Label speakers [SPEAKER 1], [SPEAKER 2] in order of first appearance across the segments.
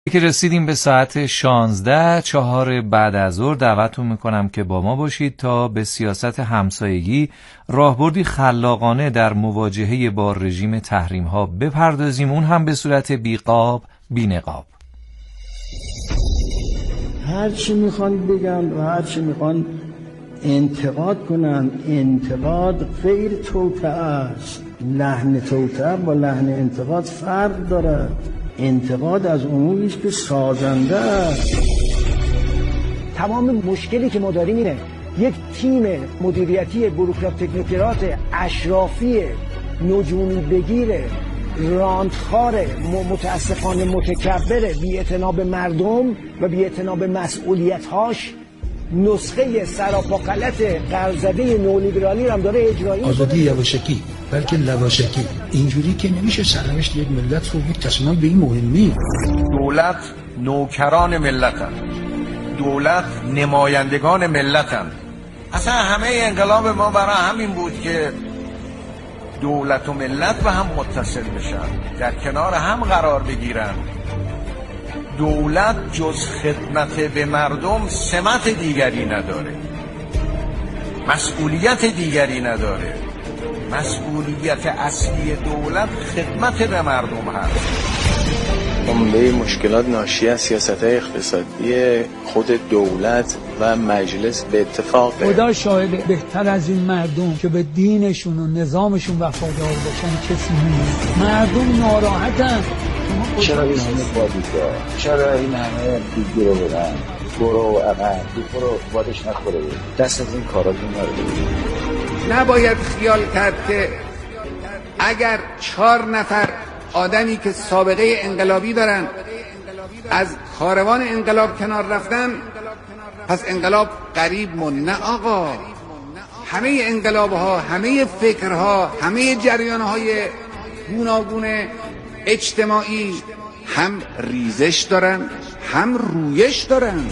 [SPEAKER 1] که رسیدیم به ساعت 16:04 بعد از ظهر دعوتتون میکنم که با ما باشید تا به سیاست همسایگی راهبردی خلاقانه در مواجهه با رژیم تحریم ها بپردازیم، اون هم به صورت بیقاب بی‌نقاب.
[SPEAKER 2] هر چی میخوان بگن و هر چی میخوان انتقاد کنن، انتقاد غیر توطئه است. لحن توطئه با لحن انتقاد فرق دارد. انتقاد از اموری است که سازنده است.
[SPEAKER 3] تمام مشکلی که ما داریم اینه یک تیم مدیریتی بوروکرات تکنوکرات اشرافی نجومی بگیره، راندخاره، متاسفانه متکبره، بی‌اعتنا به مردم و بی‌اعتنا به مسئولیت‌هاش، نسخه سراپا غلط قرض‌زده نولیبرالی رو هم داره اجرایی می‌کنه.
[SPEAKER 4] آزادی یواشکی بلکه لواشکی. اینجوری که نمیشه سرنوشت یک ملت رو یک تصمیم به این مهمی.
[SPEAKER 5] دولت نوکران ملتن، دولت نمایندگان ملتن. اصلا همه انقلاب ما برای همین بود که دولت و ملت به هم متصل بشن، در کنار هم قرار بگیرن. دولت جز خدمت به مردم سمت دیگری نداره، مسئولیت دیگری نداره. مسئولیت اصلی دولت خدمت به مردم هست.
[SPEAKER 6] عمده مشکلات ناشی از سیاست‌های اقتصادی خود دولت و مجلس به اتفاق
[SPEAKER 7] خدا شاهد، بهتر از این مردم که به دینشون و نظامشون وفادار باشن کسی نیست. مردم ناراحتن.
[SPEAKER 8] چرا این همه بادیدار؟ چرا این همه دیگه رو برن؟ برو عقب، برو بادش نخوره. دست از این کاراتون نره.
[SPEAKER 9] نباید خیال کرد که اگر 4 نفر آدمی که سابقه انقلابی دارن از کاروان انقلاب کنار رفتن پس انقلاب قریب مون. نه آقا، همه انقلاب‌ها، همه فکرها، همه جریان‌های گوناگون اجتماعی هم ریزش دارن هم رویش دارن.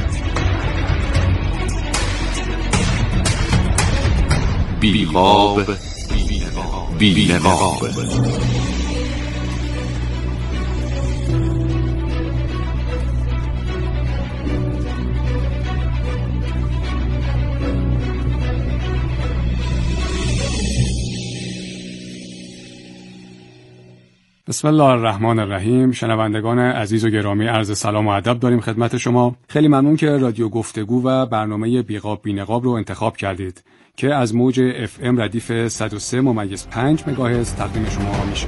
[SPEAKER 10] بیقاب بی‌نقاب.
[SPEAKER 11] بسم الله الرحمن الرحیم. شنوندگان عزیز و گرامی، عرض سلام و ادب داریم خدمت شما. خیلی ممنون که رادیو گفتگو و برنامه بیقاب بی‌نقاب رو انتخاب کردید که از موج FM ردیف 103.5 مگاهرتز تقدیم شما میشه.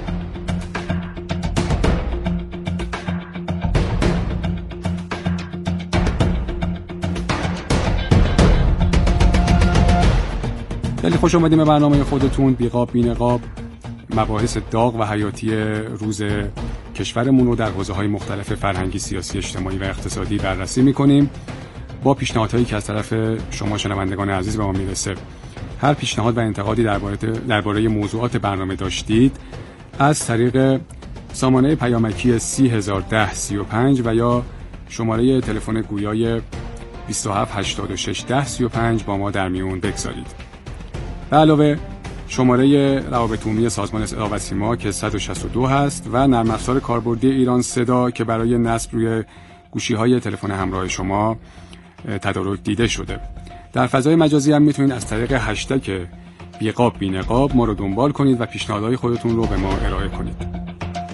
[SPEAKER 11] خیلی خوش اومدیم به برنامه خودتون بیقاب بی‌نقاب. مباحث داغ و حیاتی روز کشورمون رو در حوزه‌های مختلف فرهنگی، سیاسی، اجتماعی و اقتصادی بررسی می‌کنیم با پیشنهادهایی که از طرف شما شنوندگان عزیز به ما میرسه. هر پیشنهاد و انتقادی درباره موضوعات برنامه داشتید از طریق سامانه پیامکی 3001035 و یا شماره تلفن گویای 27861035 با ما در میون بگذارید. به علاوه شماره روابط عمومی سازمان صدا و سیما که 162 هست و نرم افزار کاربردی ایران صدا که برای نصب روی گوشی‌های تلفن همراه شما تدارک دیده شده. در فضای مجازی هم میتونید از طریق هشتگ بیقاب بی‌نقاب ما رو دنبال کنید و پیشنهادهای خودتون رو به ما ارائه کنید.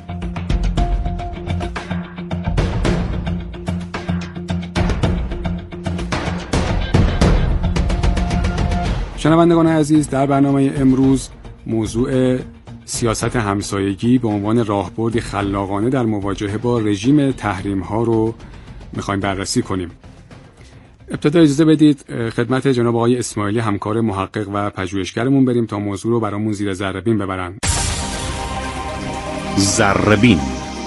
[SPEAKER 11] شنوندگان عزیز، در برنامه امروز موضوع سیاست همسایگی به عنوان راهبردی خلاقانه در مواجهه با رژیم تحریم ها رو میخوایم بررسی کنیم. ابتدا اجازه بدید خدمت جناب آقای اسماعیلی همکار محقق و پژوهشگرمون بریم تا موضوع رو برامون زیر ذره‌بین ببرن.
[SPEAKER 10] ذره‌بین.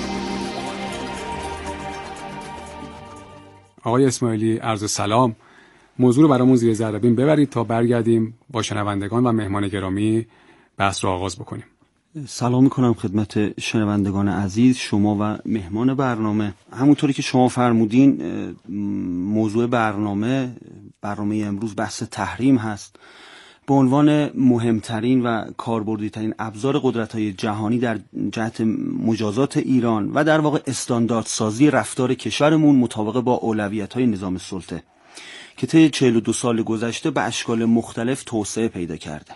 [SPEAKER 11] آقای اسماعیلی عرض سلام. موضوع رو برامون زیر ذره‌بین ببرید تا برگردیم با شنوندگان و مهمان گرامی بحث رو آغاز بکنیم.
[SPEAKER 12] سلام میکنم خدمت شنوندگان عزیز، شما و مهمان برنامه. همونطوری که شما فرمودین موضوع برنامه امروز بحث تحریم هست به عنوان مهمترین و کاربردی‌ترین ابزار قدرت‌های جهانی در جهت مجازات ایران و در واقع استانداردسازی رفتار کشورمون مطابق با اولویت‌های نظام سلطه که طی 42 سال گذشته به اشکال مختلف توسعه پیدا کرده.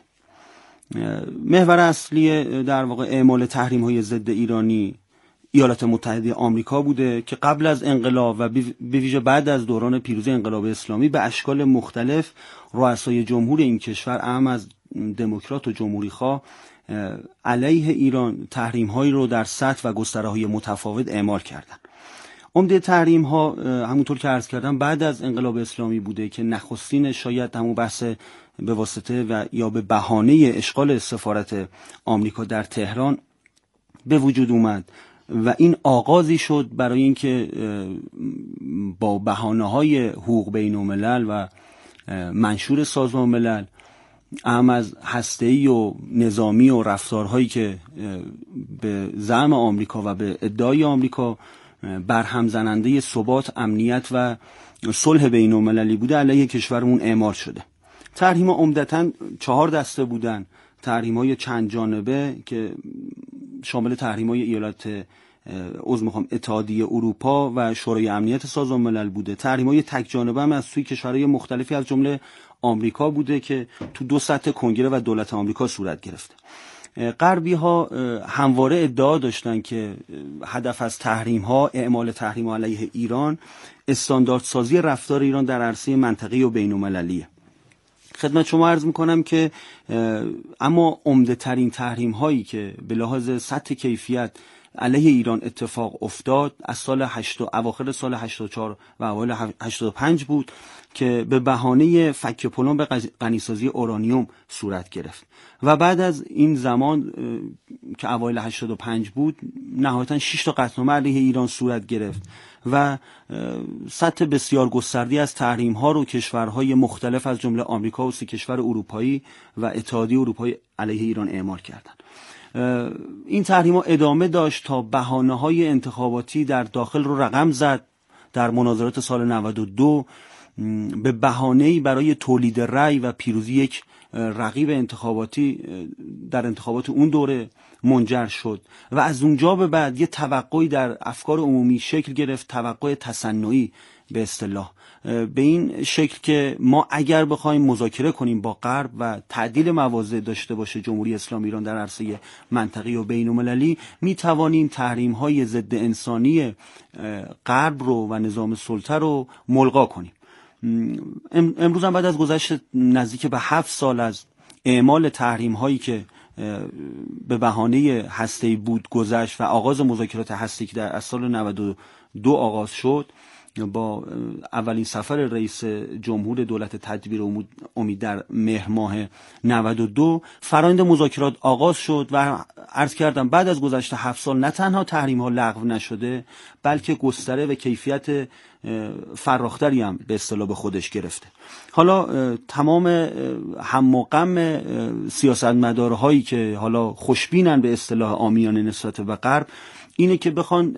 [SPEAKER 12] محور اصلی در واقع اعمال تحریم‌های ضد ایرانی ایالات متحده آمریکا بوده که قبل از انقلاب و به ویژه بعد از دوران پیروزی انقلاب اسلامی به اشکال مختلف رؤسای جمهور این کشور، اهم از دموکرات و جمهوری‌خواه، علیه ایران تحریم‌هایی رو در سطح و گستره‌های متفاوت اعمال کردند. عمده تحریم‌ها همونطور که عرض کردم بعد از انقلاب اسلامی بوده که نخستین شاید همون بحث به واسطه و یا به بهانه اشغال سفارت آمریکا در تهران به وجود اومد و این آغازی شد برای اینکه با بهانه‌های حقوق بین‌الملل و منشور سازمان ملل، اهم از هسته‌ای و نظامی و رفتارهایی که به زعم آمریکا و به ادعای آمریکا برهم زننده ثبات، امنیت و صلح بین‌المللی بوده، علیه کشورمون اعمال شده. تحریم‌ها عمدتاً 4 دسته بودن. تحریم‌های چند جانبه که شامل تحریم‌های ایالات اتحادیه اروپا و شورای امنیت سازمان ملل بوده. تحریم‌های تک جانبه هم از سوی کشورهای مختلفی از جمله آمریکا بوده که تو 2 سطح کنگره و دولت آمریکا صورت گرفته. غربی‌ها همواره ادعا داشتن که هدف از تحریم‌ها، اعمال تحریم‌ها علیه ایران، استانداردسازی رفتار ایران در عرصه منطقه‌ای و بین‌المللیه. خدمت شما عرض میکنم که اما عمده ترین تحریم هایی که به لحاظ سطح کیفیت علیه ایران اتفاق افتاد از اواخر سال 84 و اوایل 85 بود که به بهانه فک پلن به غنیسازی اورانیوم صورت گرفت و بعد از این زمان که اوایل 85 بود نهایتا 6 تا قطعنامه علیه ایران صورت گرفت و سطح بسیار گسترده‌ای از تحریم‌ها رو کشورهای مختلف از جمله آمریکا و 3 کشور اروپایی و اتحادیه اروپایی علیه ایران اعمال کردند. این تحریم‌ها ادامه داشت تا بهانه‌های انتخاباتی در داخل رو رقم زد. در مناظرات سال 92 به بهانه‌ای برای تولید رأی و پیروزی یک رقیب انتخاباتی در انتخابات اون دوره منجر شد و از اونجا به بعد یه توقعی در افکار عمومی شکل گرفت، توقع تصنعی به اصطلاح، به این شکل که ما اگر بخوایم مذاکره کنیم با غرب و تعدیل مواضع داشته باشه جمهوری اسلامی ایران در عرصه منطقه‌ای و بین‌المللی، می توانیم تحریم‌های ضد انسانی غرب رو و نظام سلطه رو ملغا کنیم. امروز هم بعد از گذشت نزدیک به 7 سال از اعمال تحریم‌هایی که به بهانه هسته‌ای بود گذشت و آغاز مذاکرات هسته‌ای که در سال 92 آغاز شد با اولین سفر رئیس جمهور دولت تدبیر امید در مهر ماه 92 فرآیند مذاکرات آغاز شد و عرض کردم بعد از گذشت 7 سال نه تنها تحریم ها لغو نشده بلکه گستره و کیفیت فراختری هم به اصطلاح به خودش گرفته. حالا تمام هم و غم سیاستمدارهایی که حالا خوشبینن به اصطلاح عامیانه نسبت به غرب اینه که بخوان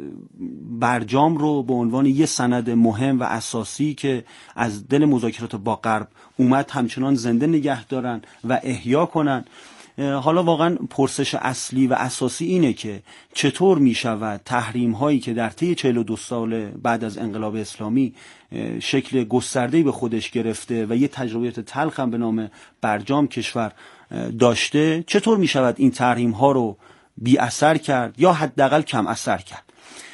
[SPEAKER 12] برجام رو به عنوان یه سند مهم و اساسی که از دل مذاکرات با غرب اومد همچنان زنده نگه دارن و احیا کنن. حالا واقعا پرسش اصلی و اساسی اینه که چطور می شود تحریم هایی که در طی 42 سال بعد از انقلاب اسلامی شکل گسترده‌ای به خودش گرفته و یه تجربیات تلخ هم به نام برجام کشور داشته، چطور می شود این تحریم ها رو بی اثر کرد یا حداقل کم اثر کرد.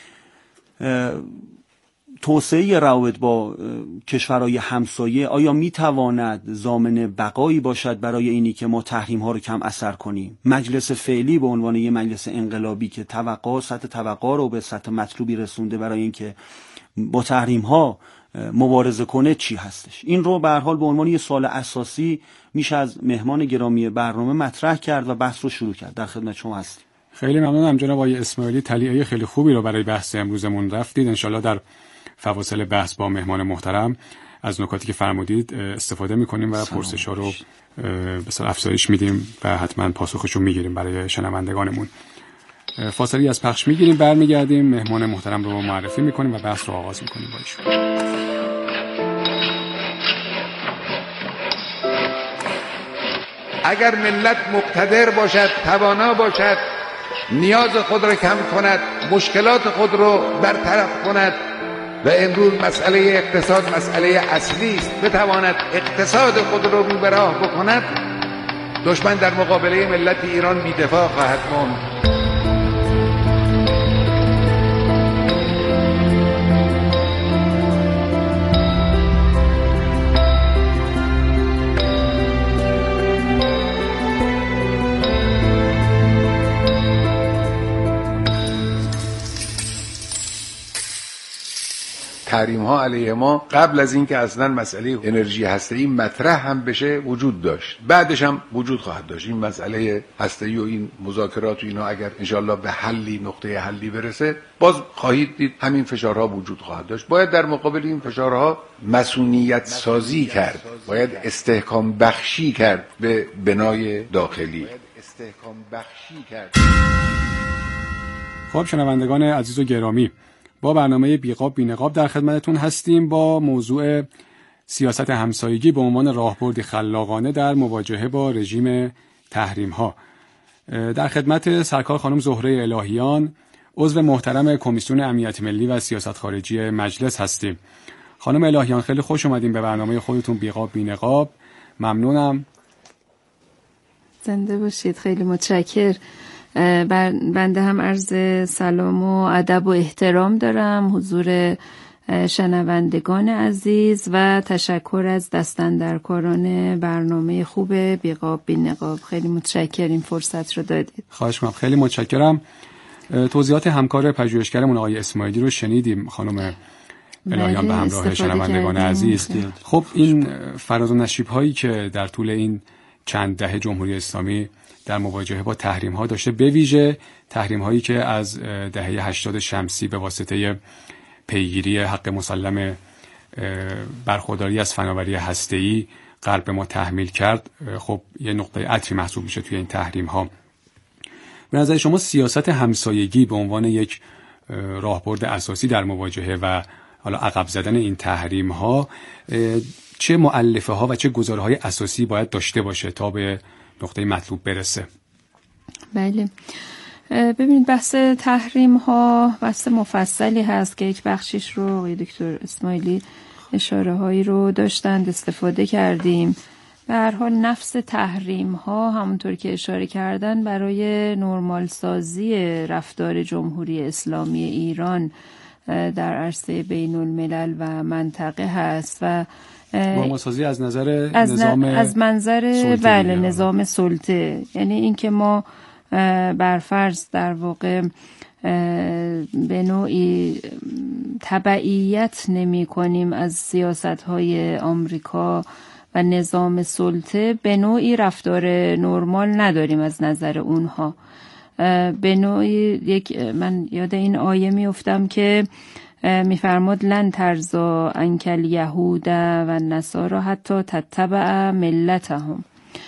[SPEAKER 12] توسعه روابط با کشورهای همسایه آیا میتواند ضامن بقایی باشد برای اینی که ما تحریم ها رو کم اثر کنیم؟ مجلس فعلی به عنوان یک مجلس انقلابی که سطح توقع رو به سطح مطلوبی رسونده برای اینکه با تحریم ها مبارزه کنه چی هستش؟ این رو به هر حال به عنوان یک سوال اساسی میشه از مهمان گرامی برنامه مطرح کرد و بحث رو شروع کرد. در خدمت شما هستیم.
[SPEAKER 11] خیلی ممنونم جناب آقای اسماعیلی، تلیعه خیلی خوبی رو برای بحث امروزمون رفتید. انشالله در فواصل بحث با مهمان محترم از نکاتی که فرمودید استفاده میکنیم و پرسش‌ها رو بسیار افزایش میدیم و حتما پاسخشون میگیریم برای شنوندگانمون. فاصله از پخش میگیریم، برمیگردیم، مهمان محترم رو معرفی میکنیم و بحث رو آغاز میکنیم با ایشون.
[SPEAKER 9] اگر ملت مقتدر باشد، توانا باشد، نیاز خود را کم کند، مشکلات خود را برطرف کند و امروز مسئله اقتصاد مسئله اصلی است، بتواند اقتصاد خود را رو به راه بکند، دشمن در مقابله ملت ایران بی‌دفاع خواهد ماند.
[SPEAKER 5] تحریم ها علیه ما قبل از اینکه اصلا مسئله انرژی هسته‌ای مطرح هم بشه وجود داشت، بعدش هم وجود خواهد داشت. این مسئله هسته‌ای و این مذاکرات و اینا اگر انشالله به حلی، نقطه حلی برسه، باز خواهید دید همین فشارها وجود خواهد داشت. باید در مقابل این فشارها مسئولیت سازی کرد، باید استحکام بخشی کرد به بنای داخلی.
[SPEAKER 11] خب شنوندگان عزیز و گرامی، با برنامه بیقاب بینقاب در خدمتتون هستیم با موضوع سیاست همسایگی به عنوان راهبردی خلاقانه در مواجهه با رژیم تحریم ها. در خدمت سرکار خانم زهره الهیان، عضو محترم کمیسیون امنیت ملی و سیاست خارجی مجلس هستیم. خانم الهیان خیلی خوش اومدین به برنامه خودتون بیقاب بینقاب. ممنونم.
[SPEAKER 10] زنده باشید. خیلی متشکر. بنده هم عرض سلام و ادب و احترام دارم حضور شنوندگان عزیز و تشکر از دستاندرکاران برنامه خوب بیقاب بینقاب. خیلی متشکرم این فرصت رو دادید.
[SPEAKER 11] خواهش می‌کنم. خیلی متشکرم. توضیحات همکار پژوهشگرمون آقای اسماعیلی رو شنیدیم خانم الهیان به همراه شنوندگان عزیز. خب این فراز و نشیب هایی که در طول این چند دهه جمهوری اسلامی در مواجهه با تحریم ها داشته، به ویژه تحریم هایی که از دهه 80 شمسی به واسطه پیگیری حق مسلم برخورداری از فناوری هسته‌ای غرب به ما تحمیل کرد، خب یه نقطه عطفی محسوب میشه توی این تحریم ها. به نظر شما سیاست همسایگی به عنوان یک راهبرد اساسی در مواجهه و حالا عقب زدن این تحریم ها چه مؤلفه ها و چه گزاره های اساسی باید داشته باشه تا به نقطه مطلوب برسه؟
[SPEAKER 10] بله، ببینید بحث تحریم ها بحث مفصلی هست که یک بخشیش رو آقای دکتر اسماعیلی اشاره هایی رو داشتند، استفاده کردیم. به هر حال نفس تحریم ها همونطور که اشاره کردن برای نرمال سازی رفتار جمهوری اسلامی ایران در عرصه بین الملل و منطقه هست و
[SPEAKER 11] نرمالسازی از نظر نظام
[SPEAKER 10] از منظر بله نظام سلطه، یعنی اینکه ما برفرض در واقع به نوعی تبعیت نمی کنیم از سیاست‌های آمریکا و نظام سلطه، به نوعی رفتار نرمال نداریم از نظر اونها. به نوعی من یاد این آیه میافتم که میفرماد لن ترضا عنک الیهود و النصارى حتی تتبع ملتهم.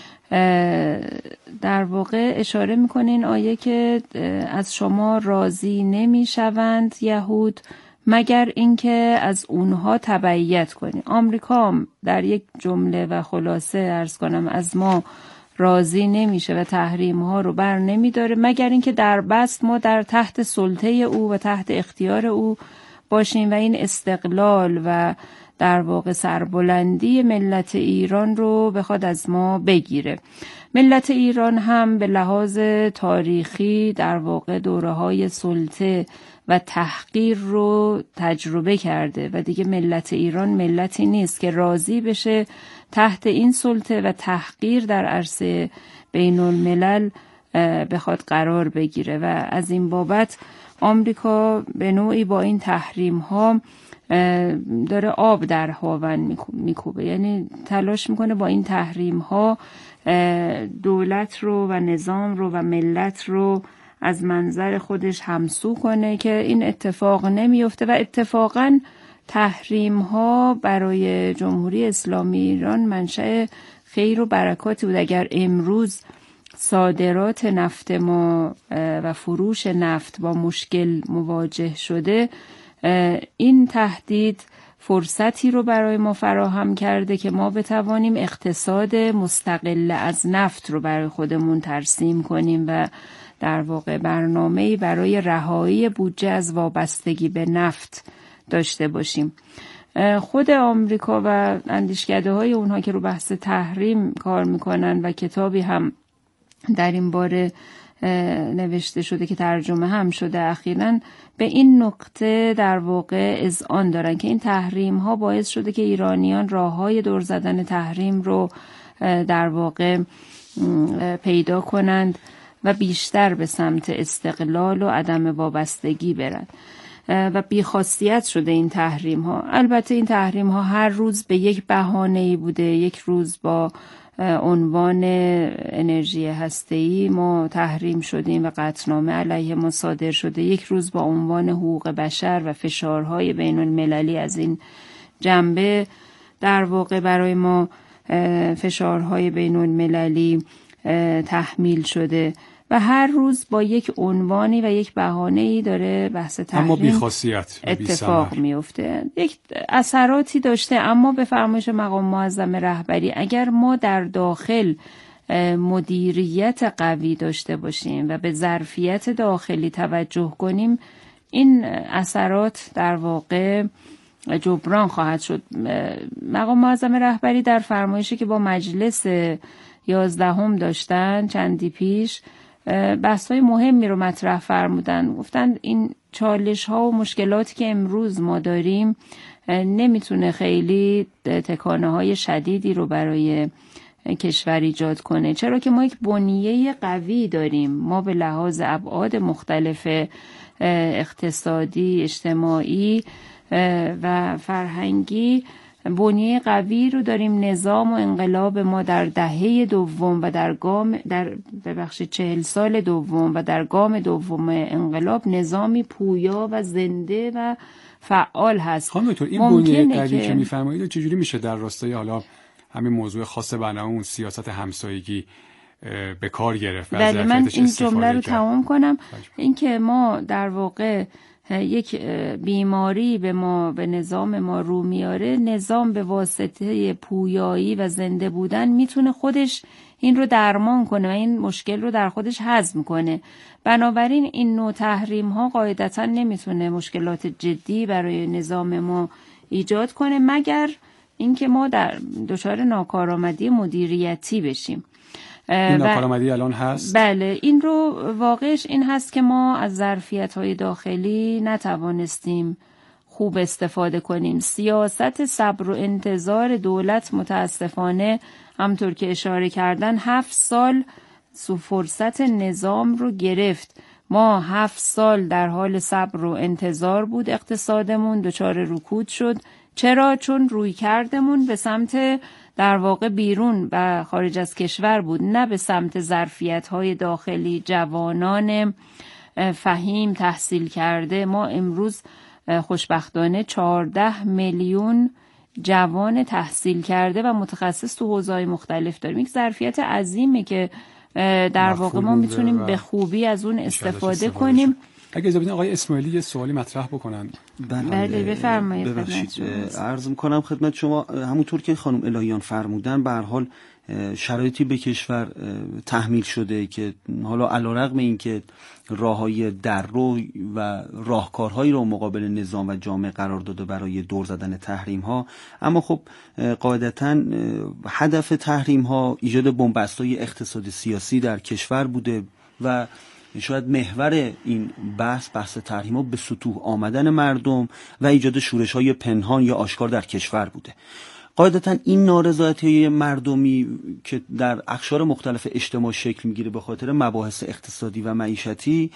[SPEAKER 10] در واقع اشاره میکنه این آیه که از شما راضی نمیشوند یهود مگر اینکه از اونها تبعیت کنی. آمریکا در یک جمله و خلاصه عرض کنم از ما راضی نمیشه و تحریم ها رو بر نمیداره مگر اینکه در بست ما در تحت سلطه او و تحت اختیار او باشیم و این استقلال و در واقع سربلندی ملت ایران رو بخواد از ما بگیره. ملت ایران هم به لحاظ تاریخی در واقع دوره‌های سلطه و تحقیر رو تجربه کرده و دیگه ملت ایران ملتی نیست که راضی بشه تحت این سلطه و تحقیر در عرصه بین الملل بخواد قرار بگیره و از این بابت آمریکا به نوعی با این تحریم ها داره آب در هاون میکوبه، یعنی تلاش میکنه با این تحریم ها دولت رو و نظام رو و ملت رو از منظر خودش همسو کنه که این اتفاق نمیفته و اتفاقاً تحریم ها برای جمهوری اسلامی ایران منشأ خیر و برکاتی بود. اگر امروز صادرات نفت ما و فروش نفت با مشکل مواجه شده، این تهدید فرصتی رو برای ما فراهم کرده که ما بتوانیم اقتصاد مستقل از نفت رو برای خودمون ترسیم کنیم و در واقع برنامه‌ای برای رهایی بودجه از وابستگی به نفت داشته باشیم. خود آمریکا و اندیشکده‌های اونها که رو بحث تحریم کار میکنن و کتابی هم در این باره نوشته شده که ترجمه هم شده اخیراً، به این نکته در واقع اذعان دارن که این تحریم ها باعث شده که ایرانیان راههای دور زدن تحریم رو در واقع پیدا کنند و بیشتر به سمت استقلال و عدم وابستگی برند و بیخاصیت شده این تحریم ها. البته این تحریم ها هر روز به یک بهانه‌ای بوده. یک روز با عنوان انرژی هسته‌ای ما تحریم شدیم و قطعنامه علیه ما صادر شده، یک روز با عنوان حقوق بشر و فشارهای بین المللی از این جنبه در واقع برای ما فشارهای بین المللی تحمیل شده و هر روز با یک عنوانی و یک بهانه‌ای داره بحث تحریم اتفاق میفته. یک اثراتی داشته، اما به فرمایش مقام معظم رهبری اگر ما در داخل مدیریت قوی داشته باشیم و به ظرفیت داخلی توجه کنیم، این اثرات در واقع جبران خواهد شد. مقام معظم رهبری در فرمایشی که با مجلس 11 داشتن چندی پیش بحث‌های مهمی رو مطرح فرمودن. گفتن این چالش‌ها و مشکلاتی که امروز ما داریم نمیتونه خیلی تکانه‌های شدیدی رو برای کشور ایجاد کنه، چرا که ما یک بنیه قوی داریم. ما به لحاظ ابعاد مختلف اقتصادی، اجتماعی و فرهنگی بنیه قوی رو داریم. نظام و انقلاب ما در دهه دوم و در 40 سال دوم و در گام دوم انقلاب نظامی پویا و زنده و فعال هست.
[SPEAKER 11] خانم دکتر، این بنیه قوی که میفرمایید چجوری میشه در راستای حالا همین موضوع خاص برنامه سیاست همسایگی به کار گرفت؟
[SPEAKER 10] بله، من این جمله رو تمام کنم. این که ما در واقع یک بیماری به نظام ما رو میاره، نظام به واسطه پویایی و زنده بودن میتونه خودش این رو درمان کنه و این مشکل رو در خودش هضم کنه. بنابراین این نوع تحریم ها قاعدتا نمیتونه مشکلات جدی برای نظام ما ایجاد کنه مگر اینکه ما دچار ناکارآمدی مدیریتی بشیم.
[SPEAKER 11] این ناکارآمدی الان هست؟
[SPEAKER 10] بله، این رو واقعش این هست که ما از ظرفیت‌های داخلی نتوانستیم خوب استفاده کنیم. سیاست صبر و انتظار دولت متاسفانه همطور که اشاره کردن 7 سال فرصت نظام رو گرفت. ما 7 سال در حال صبر و انتظار بود، اقتصادمون دچار رکود شد. چرا؟ چون رویکردمون به سمت در واقع بیرون و خارج از کشور بود، نه به سمت ظرفیت‌های داخلی. جوانان فهیم تحصیل کرده، ما امروز خوشبختانه 14 میلیون جوان تحصیل کرده و متخصص تو حوزه‌های مختلف داریم. یک ظرفیت عظیمه که در واقع ما میتونیم به خوبی از اون استفاده کنیم.
[SPEAKER 11] اگه اجازه بدین آقای اسماعیلی یه سوالی مطرح بکنن.
[SPEAKER 10] بله بفرمایید.
[SPEAKER 12] ببخشید عرض می‌کنم خدمت شما، همونطور که خانم الهیان فرمودن به هر حال شرایطی به کشور تحمیل شده که حالا علیرغم اینکه راههای دررو و راهکارهایی رو مقابل نظام و جامعه قرار داده برای دور زدن تحریم ها، اما خب قاعدتاً هدف تحریم ها ایجاد بنبست‌های اقتصادی سیاسی در کشور بوده و شاید محور این بحث تحریم ها به سطوح آمدن مردم و ایجاد شورش‌های پنهان یا آشکار در کشور بوده. قاعدتاً این نارضایتی مردمی که در اقشار مختلف اجتماع شکل میگیره به خاطر مباحث اقتصادی و معیشتی،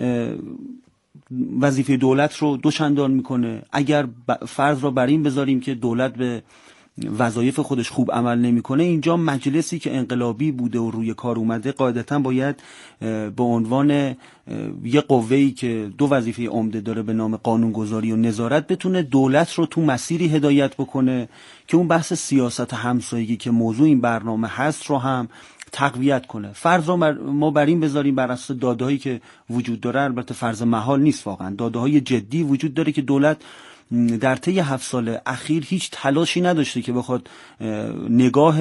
[SPEAKER 12] وظیفه دولت رو دوچندان میکنه. اگر فرض را بر این بذاریم که دولت به وظایف خودش خوب عمل نمیکنه، اینجا مجلسی که انقلابی بوده و روی کار اومده قاعدتاً باید به عنوان یه قوه‌ای که 2 وظیفه عمده داره به نام قانونگذاری و نظارت بتونه دولت رو تو مسیری هدایت بکنه که اون بحث سیاست همسایگی که موضوع این برنامه هست رو هم تقویت کنه. فرض رو ما بر این بذاریم بر اساس داده‌هایی که وجود داره، البته فرض محال نیست، واقعا داده‌های جدی وجود داره که دولت در طی 7 سال اخیر هیچ تلاشی نداشته که بخواد نگاه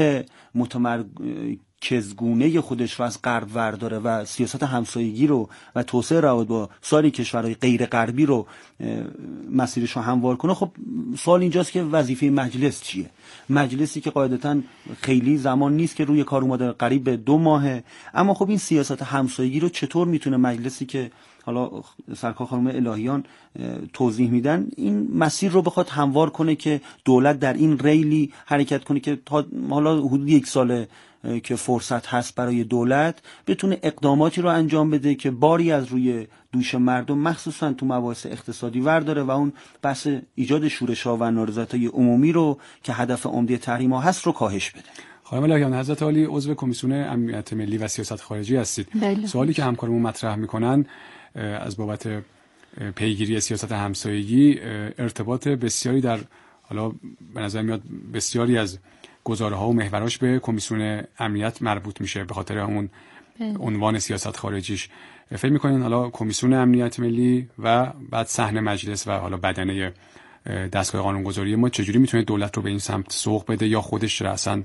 [SPEAKER 12] متمرکزگونه خودش رو از غرب ورداره و سیاست همسایگی رو و توسعه روابط با سایر کشورهای غیر غربی رو مسیرش رو هموار کنه. خب سوال اینجاست که وظیفه مجلس چیه؟ مجلسی که قاعدتاً خیلی زمان نیست که روی کار اومده، قریب به 2 ماهه، اما خب این سیاست همسایگی رو چطور میتونه مجلسی که حالا سرکار خانم الهیان توضیح میدن این مسیر رو بخواد هموار کنه که دولت در این ریلی حرکت کنه که حالا حدود 1 ساله که فرصت هست برای دولت بتونه اقداماتی رو انجام بده که باری از روی دوش مردم مخصوصا تو مباحث اقتصادی ورداره و اون بحث ایجاد شورش‌ها و نارضایتی‌های عمومی رو که هدف عمده تحریم‌ها هست رو کاهش بده.
[SPEAKER 11] خانم الهیان، حضرت عالی عضو کمیسیون امنیت ملی و سیاست خارجی هستید. سوالی که همکارمون مطرح میکنن از بابت پیگیری سیاست همسایگی ارتباط بسیاری در حالا به نظر میاد بسیاری از گزاره‌ها و محوراش به کمیسیون امنیت مربوط میشه به خاطر همون عنوان سیاست خارجیش. فکر میکنین حالا کمیسیون امنیت ملی و بعد صحن مجلس و حالا بدنه دستگاه قانونگذاری ما چجوری میتونه دولت رو به این سمت سوق بده یا خودش رأساً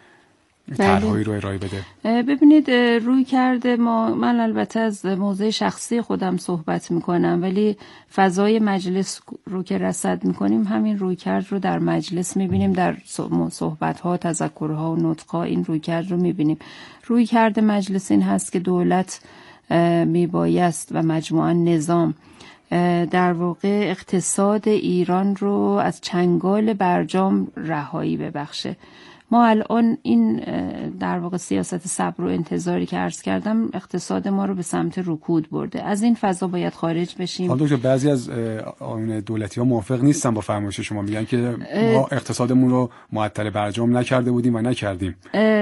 [SPEAKER 11] طرح‌هایی رو ارائه بده؟
[SPEAKER 10] ببینید روی کرده من البته از موضع شخصی خودم صحبت میکنم، ولی فضای مجلس رو که رصد میکنیم همین روی کرد رو در مجلس میبینیم، در صحبت‌ها، تذکرها و نطق‌ها این روی کرد رو میبینیم. روی کرد مجلس این هست که دولت میبایست و مجموعاً نظام در واقع اقتصاد ایران رو از چنگال برجام رهایی ببخشه. ما الان این در واقع سیاست صبر و انتظاری که عرض کردم اقتصاد ما رو به سمت رکود برده. از این فضا باید خارج بشیم.
[SPEAKER 11] دکتر بعضی از آیین دولتی ها موافق نیستن با فرمایش شما، میگن که ما اقتصادمون رو معطل برجام نکرده بودیم و نکردیم.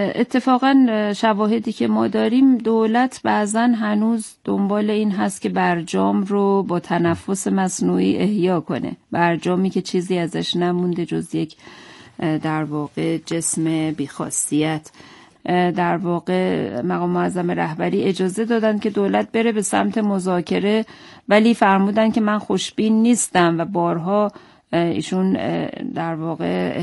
[SPEAKER 10] اتفاقا شواهدی که ما داریم دولت بعضا هنوز دنبال این هست که برجام رو با تنفس مصنوعی احیا کنه، برجامی که چیزی ازش نمونده جز یک در واقع جسم بیخاصیت. در واقع مقام معظم رهبری اجازه دادن که دولت بره به سمت مذاکره، ولی فرمودن که من خوشبین نیستم و بارها ایشون در واقع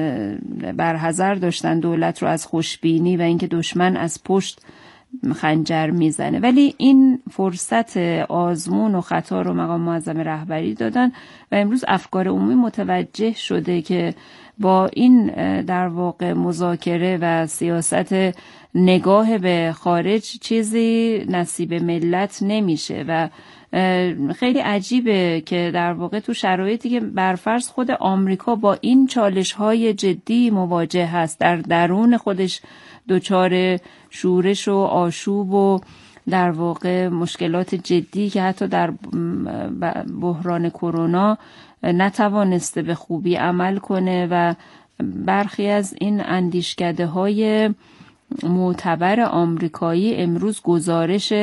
[SPEAKER 10] برحذر داشتن دولت رو از خوشبینی و اینکه دشمن از پشت خنجر میزنه. ولی این فرصت آزمون و خطا رو مقام معظم رهبری دادن و امروز افکار عمومی متوجه شده که با این در واقع مذاکره و سیاست نگاه به خارج چیزی نصیب ملت نمیشه و خیلی عجیبه که در واقع تو شرایطی که برفرض خود آمریکا با این چالش‌های جدی مواجه هست، در درون خودش دچار شورش و آشوب و در واقع مشکلات جدی که حتی در بحران کرونا نتوانسته به خوبی عمل کنه و برخی از این اندیشکده‌های معتبر آمریکایی امروز گزارش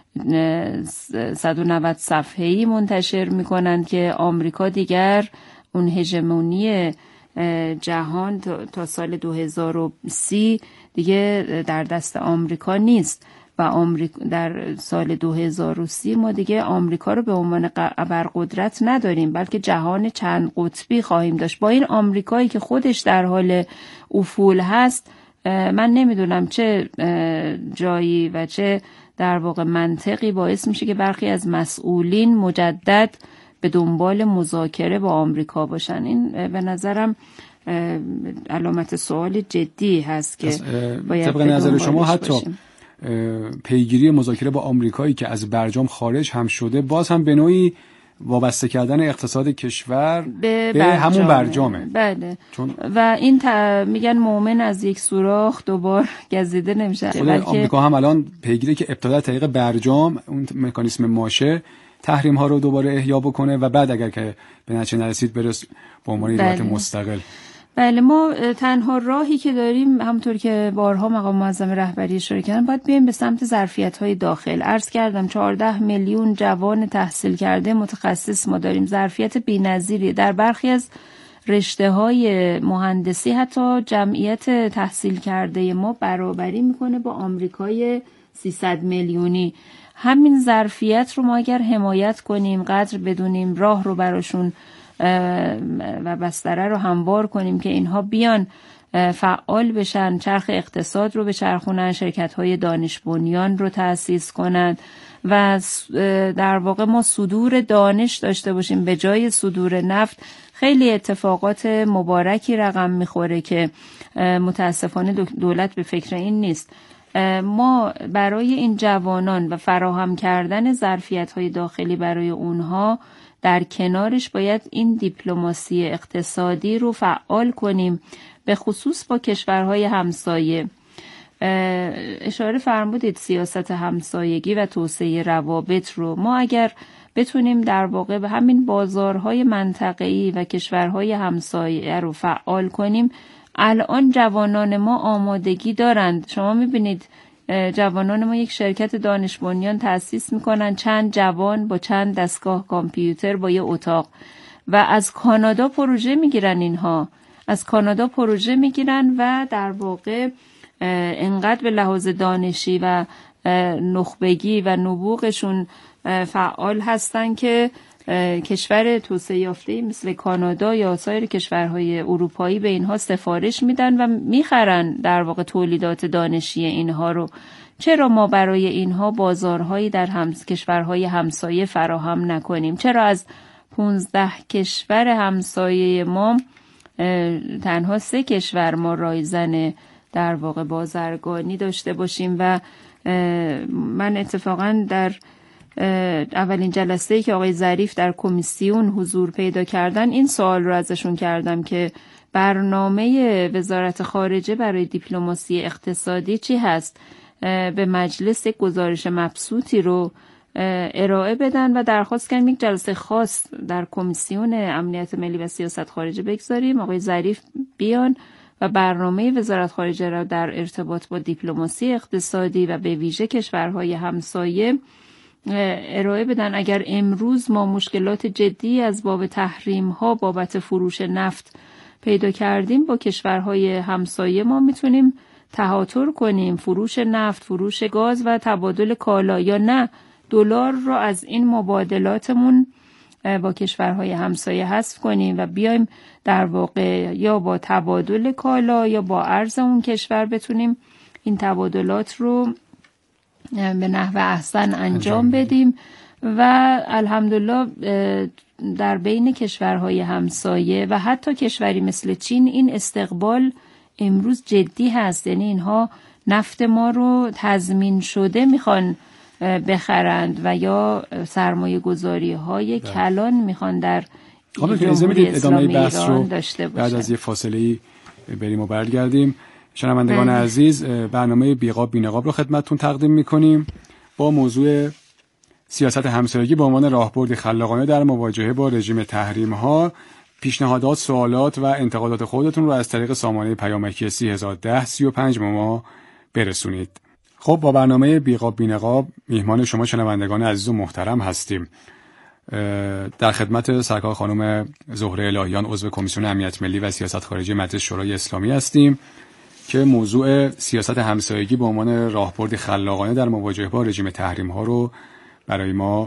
[SPEAKER 10] 190 صفحه‌ای منتشر می‌کنند که آمریکا دیگر اون هژمونی جهان تا سال 2030 دیگه در دست آمریکا نیست و در سال 2030 ما دیگه آمریکا رو به عنوان ابرقدرت نداریم، بلکه جهان چند قطبی خواهیم داشت. با این آمریکایی که خودش در حال افول هست، من نمیدونم چه جایی و چه در واقع منطقی باعث میشه که برخی از مسئولین مجدد به دنبال مذاکره با آمریکا باشن. این به نظرم علامت سوال جدی هست که باید
[SPEAKER 11] طبق نظر شما حتی پیگیری مذاکره با آمریکایی که از برجام خارج هم شده باز هم به نوعی وابسته کردن اقتصاد کشور به همون برجامه.
[SPEAKER 10] بله. و این میگن مومن از یک سوراخ دوبار گزیده نمیشه.
[SPEAKER 11] آمریکا هم الان پیگیری که ابتدا طریق برجام اون مکانیسم ماشه تحریم ها رو دوباره احیا بکنه و بعد اگر که به نتیجه نرسید برس به عنوان دولت مستقل.
[SPEAKER 10] بله، ما تنها راهی که داریم همونطور که بارها مقام معظم رهبری اشاره کردن باید بیایم به سمت ظرفیت‌های داخل. عرض کردم 14 میلیون جوان تحصیل کرده متخصص ما داریم، ظرفیت بی‌نظیری در برخی از رشته‌های مهندسی. حتی جمعیت تحصیل کرده ما برابری میکنه با آمریکای 300 میلیونی. همین ظرفیت رو ما اگر حمایت کنیم، قدر بدونیم، راه رو براشون و بستره رو هموار کنیم که اینها بیان فعال بشن، چرخ اقتصاد رو بچرخونن، شرکت‌های دانش بنیان رو تأسیس کنن و در واقع ما صدور دانش داشته باشیم به جای صدور نفت. خیلی اتفاقات مبارکی رقم میخوره که متاسفانه دولت به فکر این نیست. ما برای این جوانان و فراهم کردن ظرفیت‌های داخلی برای اونها در کنارش باید این دیپلماسی اقتصادی رو فعال کنیم، به خصوص با کشورهای همسایه. اشاره فرمودید سیاست همسایگی و توسعه روابط رو ما اگر بتونیم در واقع به همین بازارهای منطقه‌ای و کشورهای همسایه رو فعال کنیم. الان جوانان ما آمادگی دارند. شما میبینید جوانان ما یک شرکت دانش بنیان تأسیس میکنن، چند جوان با چند دستگاه کامپیوتر با یه اتاق، و از کانادا پروژه میگیرن. اینها از کانادا پروژه میگیرن و در واقع انقدر به لحاظ دانشی و نخبگی و نبوغشون فعال هستن که کشور توسعه یافته مثل کانادا یا سایر کشورهای اروپایی به اینها سفارش میدن و میخرن در واقع تولیدات دانشی اینها رو. چرا ما برای اینها بازارهایی در کشورهای همسایه فراهم نکنیم؟ چرا از 15 کشور همسایه ما تنها 3 کشور ما رایزن در واقع بازرگانی داشته باشیم؟ و من اتفاقا در اولین جلسه‌ای که آقای ظریف در کمیسیون حضور پیدا کردن این سوال رو ازشون کردم که برنامه وزارت خارجه برای دیپلماسی اقتصادی چی هست. به مجلس یک گزارش مبسوطی رو ارائه بدن و درخواست کردیم یک جلسه خاص در کمیسیون امنیت ملی و سیاست خارجه بگذاریم، آقای ظریف بیان و برنامه وزارت خارجه را در ارتباط با دیپلماسی اقتصادی و به ویژه کشورهای همسایه ارائه بدن. اگر امروز ما مشکلات جدی از باب تحریم ها بابت فروش نفت پیدا کردیم، با کشورهای همسایه ما میتونیم تهاتر کنیم فروش نفت، فروش گاز و تبادل کالا، یا نه دلار را از این مبادلاتمون با کشورهای همسایه حذف کنیم و بیایم در واقع یا با تبادل کالا یا با ارز اون کشور بتونیم این تبادلات رو به نحو احسن انجام بدیم. و الحمدلله در بین کشورهای همسایه و حتی کشوری مثل چین این استقبال امروز جدی هست. یعنی اینها نفت ما رو تضمین شده میخوان بخرند و یا سرمایه گذاری های کلان میخوان در جمهوری اسلامی ایران داشته باشند.
[SPEAKER 11] بعد از یه فاصله بریم و برگردیم. شنوندگان عزیز، برنامه بیقاب بینقاب رو خدمتتون تقدیم میکنیم با موضوع سیاست همسایگی به عنوان راهبردی خلاقانه در مواجهه با رژیم تحریم ها. پیشنهادات، سوالات و انتقادات خودتون رو از طریق سامانه پیامکی 301035 به ما برسونید. خب با برنامه بیقاب بینقاب میهمان شما شنوندگان عزیز و محترم هستیم. در خدمت سرکار خانم زهره الهیان عضو کمیسیون امنیت ملی و سیاست خارجی مجلس شورای اسلامی هستیم که موضوع سیاست همسایگی به عنوان راهبردی خلاقانه در مواجهه با رژیم تحریم ها رو برای ما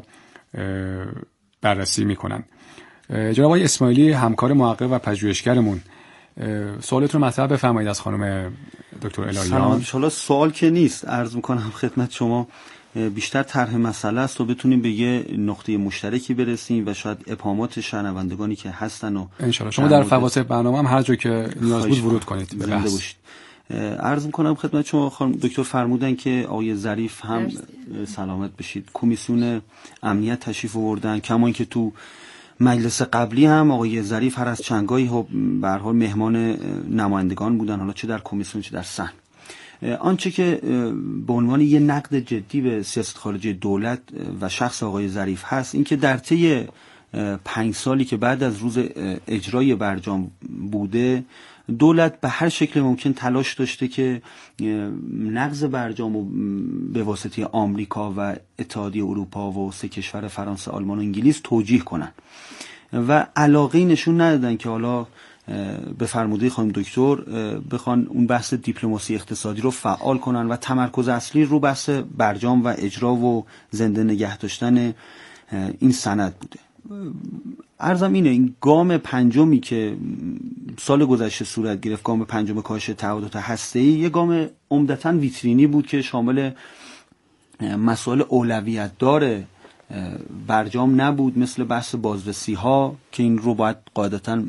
[SPEAKER 11] بررسی میکنن. جناب آقای اسماعیلی، همکار محقق و پژوهشگرمون، سوالتون رو مطرح بفرمایید از خانم دکتر الهیان.
[SPEAKER 12] سلام. سوال که نیست، عرض میکنم خدمت شما بیشتر طرح مسئله است و بتونیم به یه نقطه مشترکی برسیم و شاید ابهامات شنوندگانی که هستن و
[SPEAKER 11] ان شاء الله شما در فواصل برنامه هم هر جا که نیاز بود ورود کنید به بحث.
[SPEAKER 12] عرض میکنم خدمت شما خانم دکتر فرمودن که آقای ظریف هم سلامت بشید کمیسیون امنیت تشریف آوردن، کما اینکه تو مجلس قبلی هم آقای ظریف هر از چندگاهی به هر حال مهمان نمایندگان بودن، حالا چه در کمیسیون چه در صحن. آنچه که به عنوان یه نقد جدی به سیاست خارجی دولت و شخص آقای ظریف هست این که در طی 5 سالی که بعد از روز اجرای برجام بوده، دولت به هر شکل ممکن تلاش داشته که نقض برجام و به واسطه آمریکا و اتحادیه اروپا و 3 کشور فرانسه، آلمان و انگلیس توجیه کنن و علاقه نشون ندادن که حالا به فرموده خانم دکتر بخوان اون بحث دیپلماسی اقتصادی رو فعال کنن و تمرکز اصلی رو بحث برجام و اجرا و زنده نگه داشتن این سند بوده. عرضم اینه این گام پنجمی که سال گذشته صورت گرفت، گام پنجم کاهش تعهدات هسته‌ای، یه گام عمدتاً ویترینی بود که شامل مسائل اولویت داره برجام نبود، مثل بحث بازرسی ها که این رو باید قاعدتاً